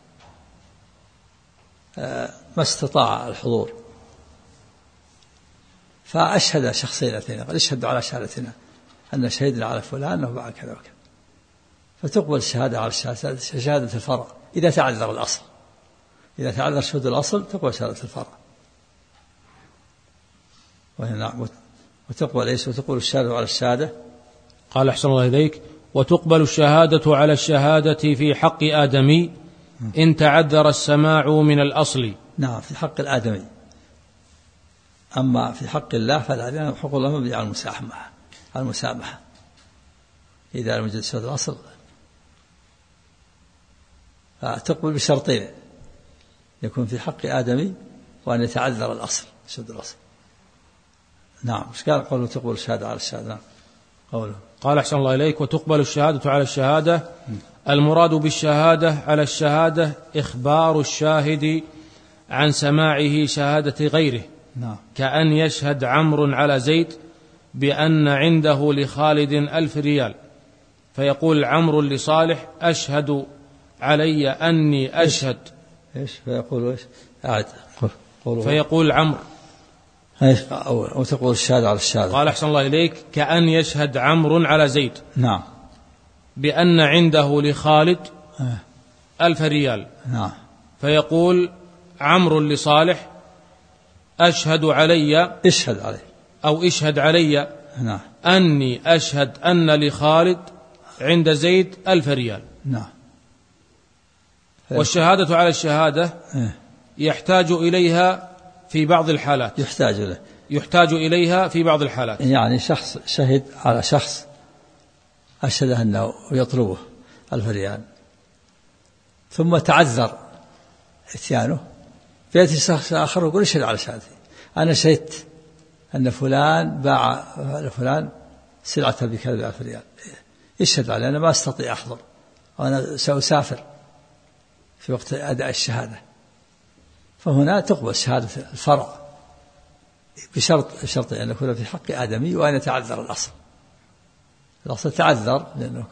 ما استطاع الحضور فأشهد شخصين اثنين، قال اشهدوا على شهادتنا أن شهدنا على فلان أنه باع كذا وكذا، فتقبل الشهادة على شهادة الفرع إذا تعذر الأصل. إذا تعذر شهود الأصل تقبل شهادة الفرع. وتقبل إيش؟ وتقبل الشهادة على الشهادة. قال أحسن الله إليك: وتقبل الشهادة على الشهادة في حق آدمي إن تعذر السماع من الأصل. نعم، في حق الآدمي. أما في حق الله فلا، لأن حقوق الله مبنية على المسامحة. إذا لم يوجد شهود الأصل فتقبل بشرطين: يكون في حق آدمي وأن يتعذر الأصل شهود الأصل. نعم. مش قال قوله تقبل الشهادة على الشهادة؟ نعم. قوله قال أحسن الله إليك: وتقبل الشهادة على الشهادة. المراد بالشهادة على الشهادة إخبار الشاهد عن سماعه شهادة غيره. نعم. كأن يشهد عمرو على زيد بأن عنده لخالد 1000 ريال، فيقول عمرو لصالح: أشهد علي أني أشهد. إيش فيقول إيش؟ فيقول عمرو أو تقول الشهادة على الشهادة. قال أحسن الله إليك: كأن يشهد عمرو على زيد. نعم. بأن عنده لخالد 1000 ريال. نعم. فيقول عمرو لصالح: أشهد علي، اشهد علي، أو اشهد علي. نعم. أني أشهد أن لخالد عند زيد 1000 ريال. نعم. والشهادة على الشهادة يحتاج إليها في بعض الحالات. يحتاج إليها في بعض الحالات. يعني شخص شهد على شخص أشهد أنه يطلبه 1000 ريال، ثم تعذر إتيانه، فيأتي شخص آخر ويقول اشهد على شهادتي، أنا شهدت أن فلان باع لفلان سلعة بكذا 1000 ريال، اشهد علي، أنا ما أستطيع أحضر وأنا سأسافر في وقت أداء الشهادة. فهنا تقبل شهادة الفرع بشرط أن يكون في حق آدمي وأن يتعذر الأصل تعذر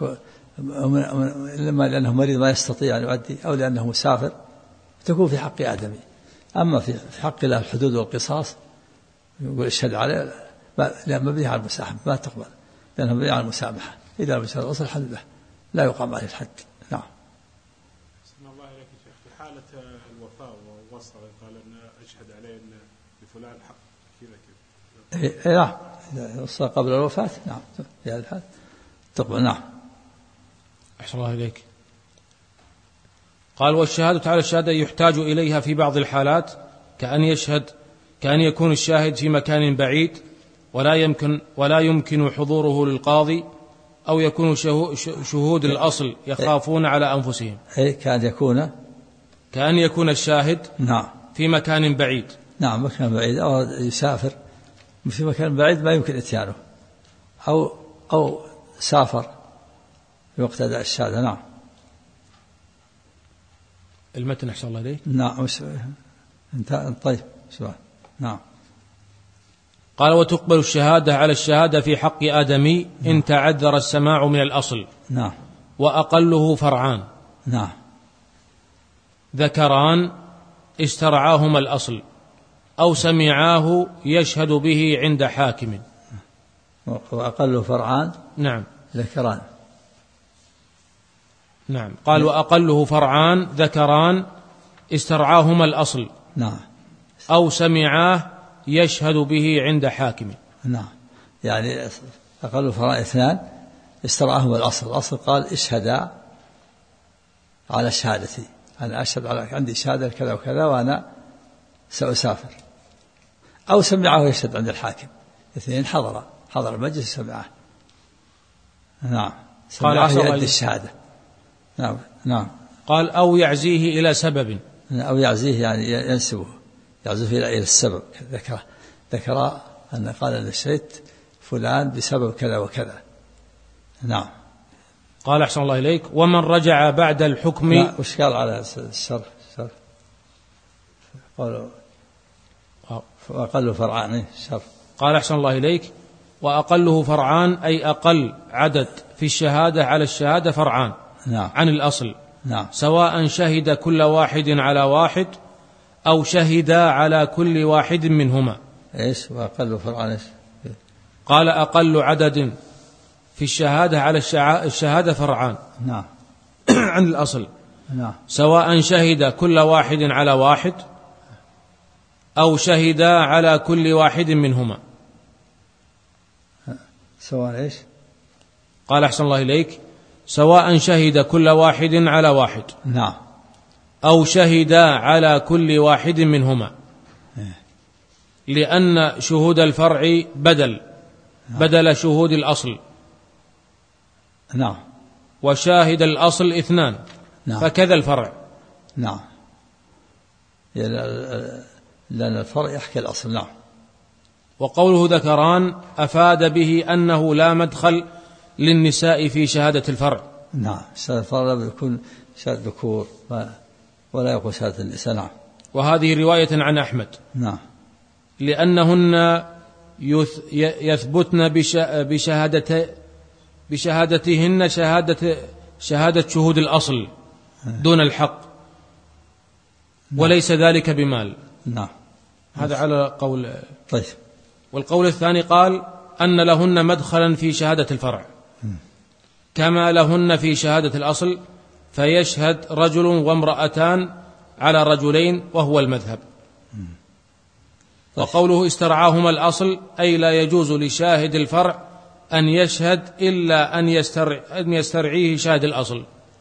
لأنه مريض ما يستطيع أن يؤدي، أو لأنه مسافر، تكون في حق آدمي. أما في حق الله الحدود والقصاص يقول اشهد عليه، لا مبني على المساحة ما تقبل، لأنها مبني على المسامحة. إذا لم يشهد الأصل حد له، لا يقام عليه الحد. نعم. بسم الله عليك يا شيخ، في حالة الوفاة ووصل قال أن أشهد عليه أن لفلان حق كذا نعم، إذا وصل قبل الوفاة نعم في هذا الحال تقبل. نعم. أحسن الله إليك. قال والشهادة على الشهادة يحتاج إليها في بعض الحالات، كأن يكون الشاهد في مكان بعيد ولا يمكن حضوره للقاضي، أو يكون شهود الأصل يخافون على أنفسهم. كأن يكون الشاهد نعم في مكان بعيد. نعم مكان بعيد، أو يسافر في مكان بعيد ما يمكن إتيانه، أو سافر في وقت أداء الشهادة. نعم. المتن أحسن الله إليك. نعم. طيب سؤال. نعم. قال وتقبل الشهادة على الشهادة في حق آدمي إن تعذر السماع من الأصل. نعم. وأقله فرعان. نعم. ذكران استرعاهما الأصل أو سمعاه يشهد به عند حاكم. وأقله فرعان. نعم. ذكران. نعم. قال وأقله فرعان ذكران استرعاهما الأصل. نعم. أو سمعاه يشهد به عند حاكم. نعم. يعني أقل فرعان 2 استرعاهما الأصل قال اشهدا على شهادتي، أنا أشهد على عندي شهادة كذا وكذا وأنا سأسافر. أو سمعه يشهد عند الحاكم. 2 حضر المجلس سمعه. نعم. سمعه يؤدي الشهادة. نعم. نعم. قال أو يعزيه إلى سبب. أو يعزيه يعني ينسبه، يعزيه إلى السبب. ذكر أن قال أن شهدت فلان بسبب كذا وكذا. نعم. قال أحسن الله إليك ومن رجع بعد الحكم. وش قال على الشرف قالوا وأقل فرعان الشرف. قال أحسن الله إليك وأقله فرعان أي أقل عدد في الشهادة على الشهادة فرعان. نعم. عن الأصل. نعم. سواء شهد كل واحد على واحد أو شهد على كل واحد منهما. إيش وأقل فرعان إيش؟ قال أقل عدد في الشهادة على الشهادة فرعان. نعم. عن الأصل. نعم. سواء شهد كل واحد على واحد أو شهد على كل واحد منهما. سواء إيش؟ قال أحسن الله إليك سواء شهد كل واحد على واحد. نعم. أو شهد على كل واحد منهما. لأن شهود الفرع بدل شهود الأصل. نعم. وشاهد الأصل 2. نعم. فكذا الفرع. نعم. لأن الفرع يحكي الأصل. نعم. وقوله ذكران أفاد به أنه لا مدخل للنساء في شهادة الفرع. نعم. شهادة الفرع يكون شهادة ذكور ولا يقول شهادة النساء. نعم. وهذه رواية عن أحمد. نعم. لأنهن يثبتن بشهادتهن شهادة شهود الأصل دون الحق. وليس ذلك بمال. نعم. هذا على قول. طيب. والقول الثاني قال أن لهن مدخلا في شهادة الفرع كما لهن في شهادة الأصل، فيشهد رجل وامرأتان على رجلين وهو المذهب. وقوله استرعاهما الأصل أي لا يجوز لشاهد الفرع أن يشهد إلا أن يسترعيه شاهد الأصل.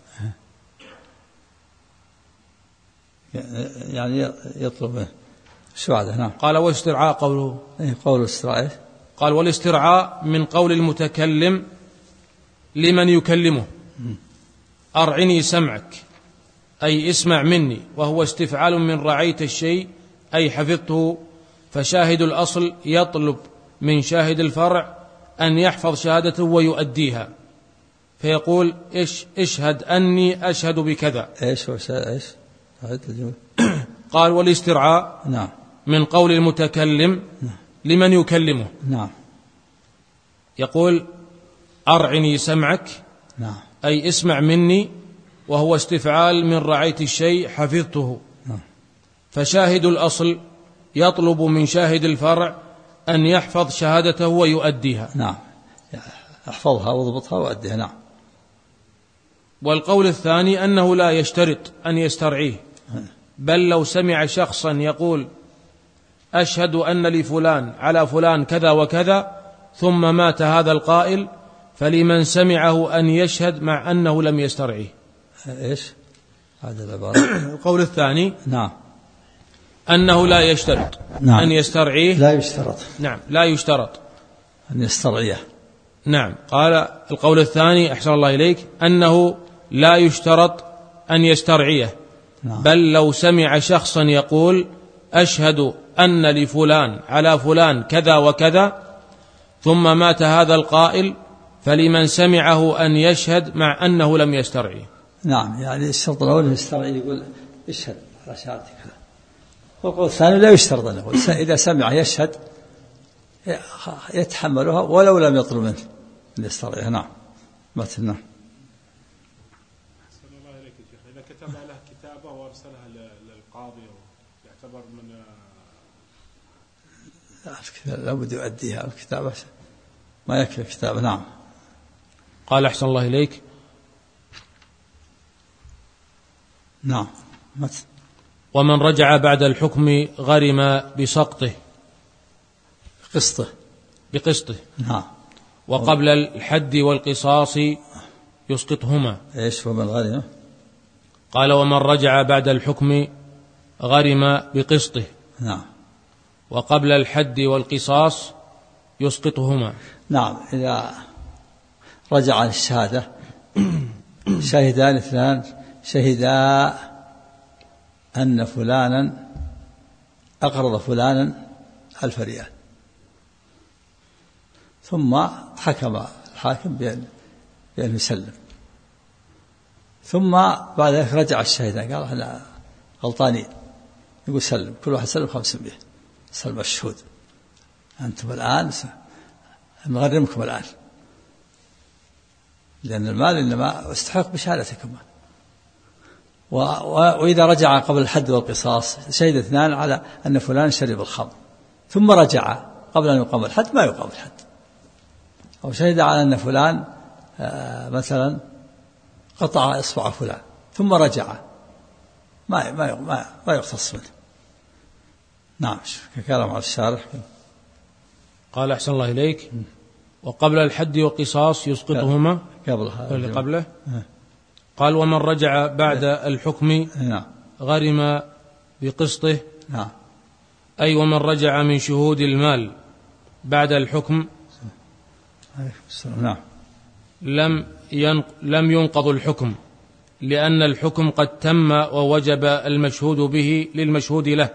يعني يطلب شهادة. نعم. قال والاسترعاء قوله. قول الاسترعاء. قال والاسترعاء من قول المتكلم لمن يكلمه أرعني سمعك أي اسمع مني، وهو استفعال من رعيت الشيء أي حفظته. فشاهد الأصل يطلب من شاهد الفرع أن يحفظ شهادته ويؤديها، فيقول اشهد أني أشهد بكذا. إيش قال والاسترعاء نعم من قول المتكلم لمن يكلمه. نعم. يقول أرعني سمعك. نعم. أي اسمع مني، وهو استفعال من رعيت الشيء حفظته. نعم. فشاهد الأصل يطلب من شاهد الفرع أن يحفظ شهادته ويؤديها. نعم، احفظها واضبطها وأديها. نعم. والقول الثاني أنه لا يشترط أن يسترعيه، بل لو سمع شخصا يقول أشهد أن لفلان على فلان كذا وكذا ثم مات هذا القائل، فلمن سمعه أن يشهد مع أنه لم يسترعيه. إيش هذا العبارة؟ القول الثاني نعم أنه لا يشترط نعم. أن يسترعيه. لا يشترط. نعم، لا يشترط أن يسترعيه. نعم. قال القول الثاني أحسن الله إليك أنه لا يشترط أن يسترعيه. نعم. بل لو سمع شخصا يقول أشهد أن لفلان على فلان كذا وكذا ثم مات هذا القائل، فلمن سمعه أن يشهد مع أنه لم يسترعيه. نعم، يعني الشرط الأول يسترعي، يقول اشهد على شهادتك كذا. والقول الثاني لا يشترط أن يقول، إذا سمع يشهد يتحملها ولو لم يطلب منه أن يسترعيها. نعم. مثلنا أحسن الله إليك يا شيخ، إذا كتب له كتابة وأرسلها للقاضي يعتبر من لابد يؤديها الكتابة، ما يكفي الكتابة. نعم. قال أحسن الله إليك نعم. ومن رجع بعد الحكم غرم بسقطه بقسطه. نعم. وقبل الحد والقصاص يسقطهما. ايش ومن غرم؟ قال ومن رجع بعد الحكم غرم بقسطه. نعم. وقبل الحد والقصاص يسقطهما. نعم. إذا رجع عن الشهادة شهدان اثنان شهدا أن فلانا أقرض فلانا 1000 ريال، ثم حكم الحاكم بأن يسلم، ثم بعد ذلك رجع الشهدان قال احنا غلطانين، يقول سلم، كل واحد سلم 500 سلم الشهود، أنتم الآن نغرمكم الآن، لأن المال إنما استحق بشهادتكم. وإذا رجع قبل الحد والقصاص شهد اثنان على أن فلان شرب الخمر، ثم رجع قبل أن يقام الحد، ما يقام الحد. أو شهد على أن فلان مثلا قطع إصبع فلان ثم رجع، ما يقتص منه. نعم. كلام على الشارح. قال أحسن الله إليك وقبل الحد والقصاص يسقطهما. قبله قال ومن رجع بعد الحكم غرم بقسطه. أي ومن رجع من شهود المال بعد الحكم لم ينقض الحكم، لأن الحكم قد تم ووجب المشهود به للمشهود له.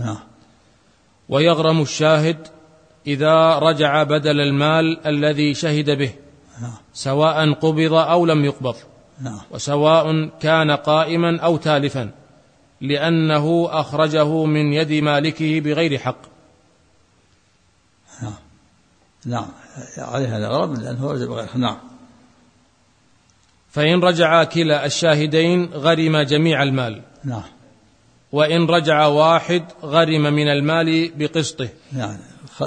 ويغرم الشاهد إذا رجع بدل المال الذي شهد به، سواء قبض أو لم يقبض، وسواء كان قائما أو تالفا، لأنه أخرجه من يد مالكه بغير حق. نعم. عليها الغرم لأنه رجع بغير حق. نعم. فإن رجع كلا الشاهدين غرم جميع المال. نعم. وإن رجع واحد غرم من المال بقسطه. يعني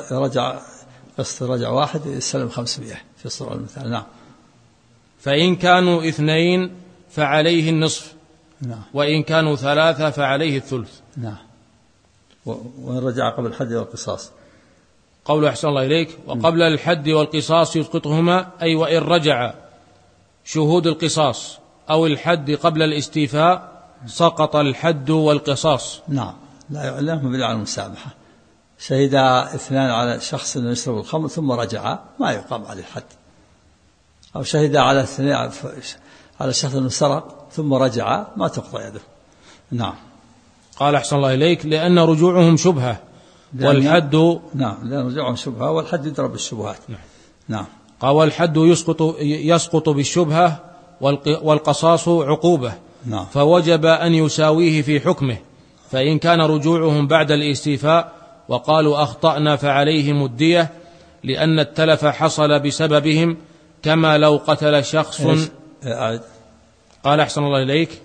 رجع واحد يسلم 500 في الصورة المثال. نعم. فإن كانوا 2 فعليه النصف. نعم. وإن كانوا 3 فعليه الثلث. نعم. وإن رجع قبل الحد والقصاص. قول أحسن الله إليك وقبل الحد والقصاص يسقطهما، أي وإن رجع شهود القصاص أو الحد قبل الاستيفاء سقط الحد والقصاص. نعم. لا مبني على المسامحة. شهد 2 على شخص يشرب الخمر ثم رجع، ما يقام عليه الحد. أو شهد على 2 على شخص سرق ثم رجع، ما تقطع يده. نعم. قال أحسن الله إليك لأن رجوعهم شبهة والحد. نعم. لأن رجوعهم شبهة والحد يضرب بالشبهات. نعم. قال والحد يسقط بالشبهة والقصاص عقوبة. نعم. فوجب أن يساويه في حكمه، فإن كان رجوعهم بعد الاستيفاء وقالوا أخطأنا فعليهم الدية، لأن التلف حصل بسببهم، كما لو قتل شخص. قال أحسن الله إليك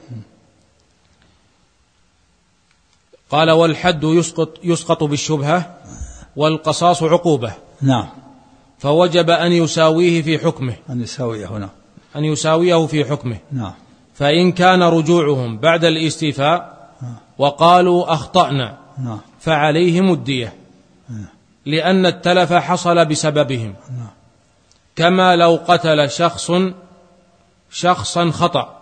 قال والحد يسقط بالشبهة والقصاص عقوبة. نعم. فوجب أن يساويه في حكمه، أن يساويه في حكمه. نعم. فإن كان رجوعهم بعد الاستيفاء وقالوا أخطأنا فعليهم الدية، لأن التلف حصل بسببهم، كما لو قتل شخصا خطأ.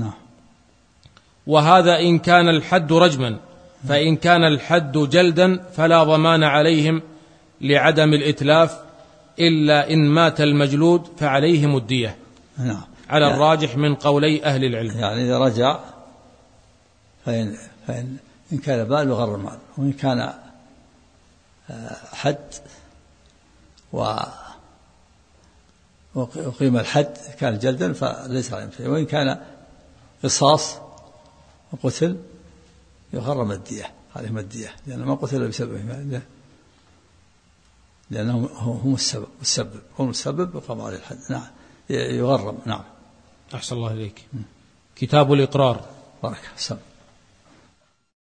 وهذا إن كان الحد رجما، فإن كان الحد جلدا فلا ضمان عليهم لعدم الإتلاف، إلا إن مات المجلود فعليهم الدية. على الراجح من قولي أهل العلم. يعني إذا رجع فإن كان بال وغر المال، وإن كان حد وقيم الحد كان جلدا فليس عليهم شيء، وإن كان قصاص وقتل يغرم الدية، عليهم الدية، لأنه ما قتل بسببه، لأنهم هم السبب وقام عليه الحد. نعم يغرم. نعم. أحسن الله إليك. كتاب الإقرار. بارك الله.